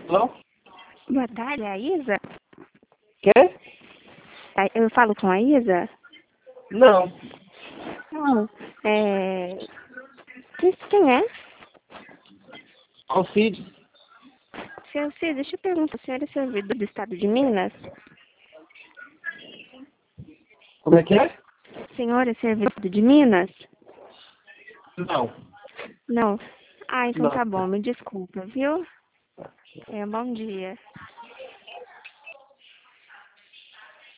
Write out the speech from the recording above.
Alô? Boa tarde, é a Isa? Quê? Eu falo com a Isa? Não. Não. Quem é? Alcide. Seu Cid, deixa eu perguntar, o senhor é servidor do estado de Minas? Como é que é? O senhor é servidor de Minas? Não. Não. Ah, então Não. tá bom, me desculpa, viu? Bom dia.